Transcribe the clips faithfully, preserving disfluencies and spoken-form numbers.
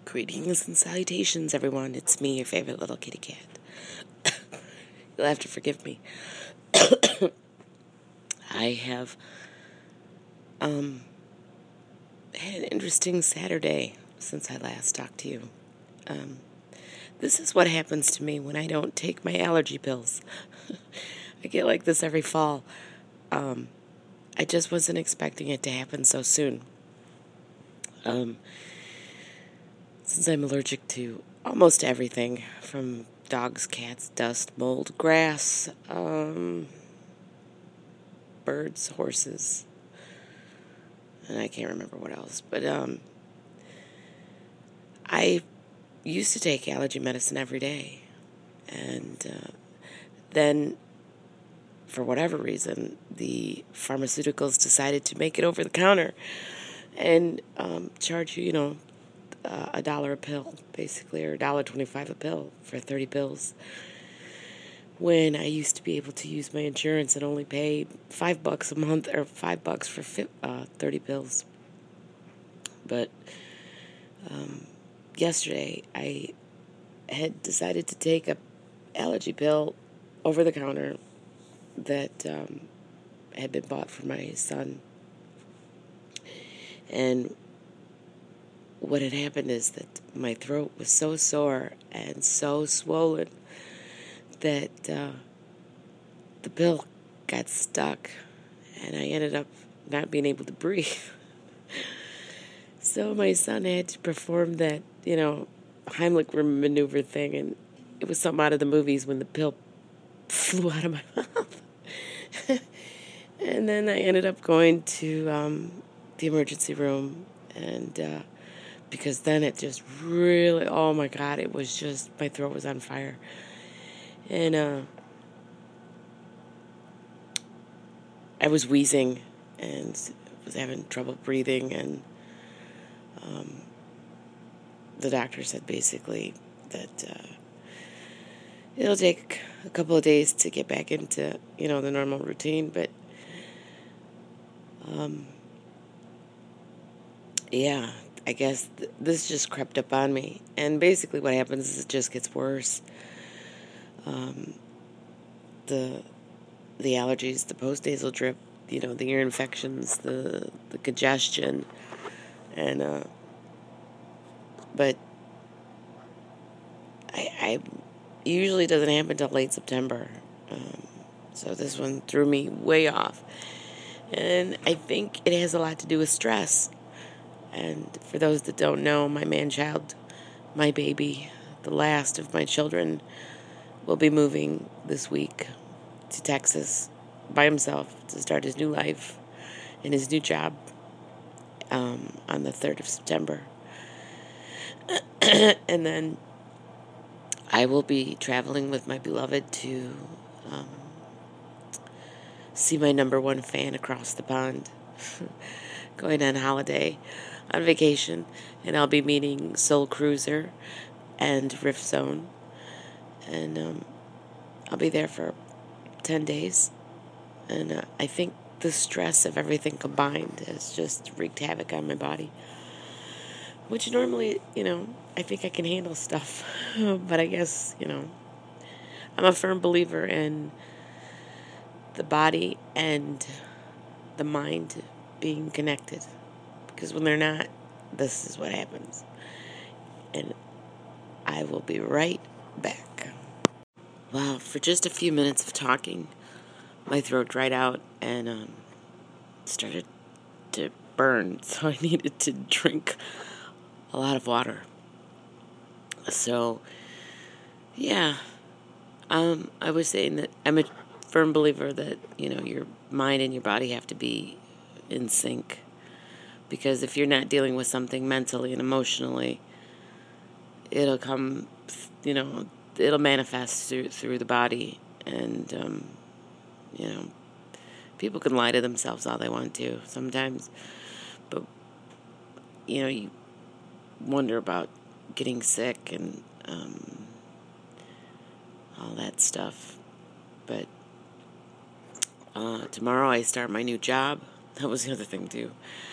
Greetings and salutations, everyone. It's me, your favorite little kitty cat. You'll have to forgive me. I have um, had an interesting Saturday since I last talked to you. Um, this is what happens to me when I don't take my allergy pills. I get like this every fall. Um, I just wasn't expecting it to happen so soon. Um, since I'm allergic to almost everything, from dogs, cats, dust, mold, grass, um, birds, horses, and I can't remember what else. But um, I used to take allergy medicine every day, and uh, then, for whatever reason, the pharmaceuticals decided to make it over the counter and um, charge you, you know, uh, a dollar a pill, basically, or a dollar twenty-five a pill for thirty pills. When I used to be able to use my insurance and only pay five bucks a month, or five bucks for fi- uh, thirty pills. But um, yesterday, I had decided to take a allergy pill over the counter that um, had been bought for my son. And what had happened is that my throat was so sore and so swollen that uh, the pill got stuck, and I ended up not being able to breathe. So my son had to perform that, you know, Heimlich maneuver thing, and it was something out of the movies when the pill flew out of my mouth. And then I ended up going to um, the emergency room, and uh, because then it just really, oh my God, it was just, my throat was on fire. And uh, I was wheezing and was having trouble breathing, and um, the doctor said basically that uh, it'll take a couple of days to get back into, you know, the normal routine, but um, yeah, I guess th- this just crept up on me, and basically what happens is it just gets worse. Um, the the allergies, the post-nasal drip, you know, the ear infections, the the congestion, and uh, but I, I usually doesn't happen until late September, um, so this one threw me way off, and I think it has a lot to do with stress. And for those that don't know, my man-child, my baby, the last of my children, will be moving this week to Texas by himself to start his new life and his new job um, on the third of September. And then I will be traveling with my beloved to um, see my number one fan across the pond, going on holiday, on vacation, and I'll be meeting Soul Cruiser and Rift Zone, and um, I'll be there for ten days, and uh, I think the stress of everything combined has just wreaked havoc on my body, which normally, you know, I think I can handle stuff, but I guess, you know, I'm a firm believer in the body and the mind being connected, because when they're not, this is what happens. And I will be right back. Wow, for just a few minutes of talking, my throat dried out and um, started to burn, so I needed to drink a lot of water. So, yeah, um, I was saying that I'm a firm believer that, you know, your mind and your body have to be in sync, because if you're not dealing with something mentally and emotionally, it'll come, you know, it'll manifest through, through the body, and, um, you know, people can lie to themselves all they want to sometimes, but, you know, you wonder about getting sick and um, all that stuff. But uh, tomorrow I start my new job. That was the other thing, too.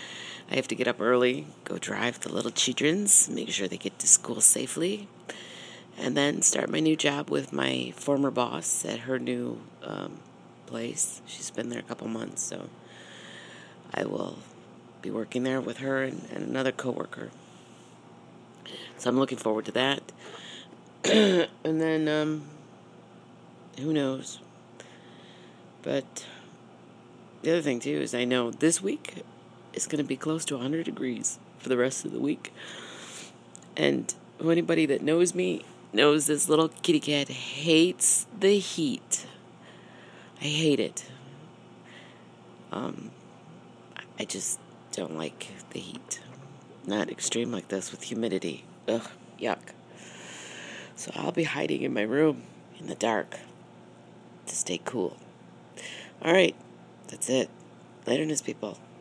I have to get up early, go drive the little childrens, make sure they get to school safely, and then start my new job with my former boss at her new um, place. She's been there a couple months, so I will be working there with her and, and another coworker. So I'm looking forward to that. And then, um, who knows? But the other thing, too, is I know this week is going to be close to one hundred degrees for the rest of the week. And anybody that knows me knows this little kitty cat hates the heat. I hate it. Um, I just don't like the heat. Not extreme like this with humidity. Ugh, yuck. So I'll be hiding in my room in the dark to stay cool. All right, that's it. Later, news people.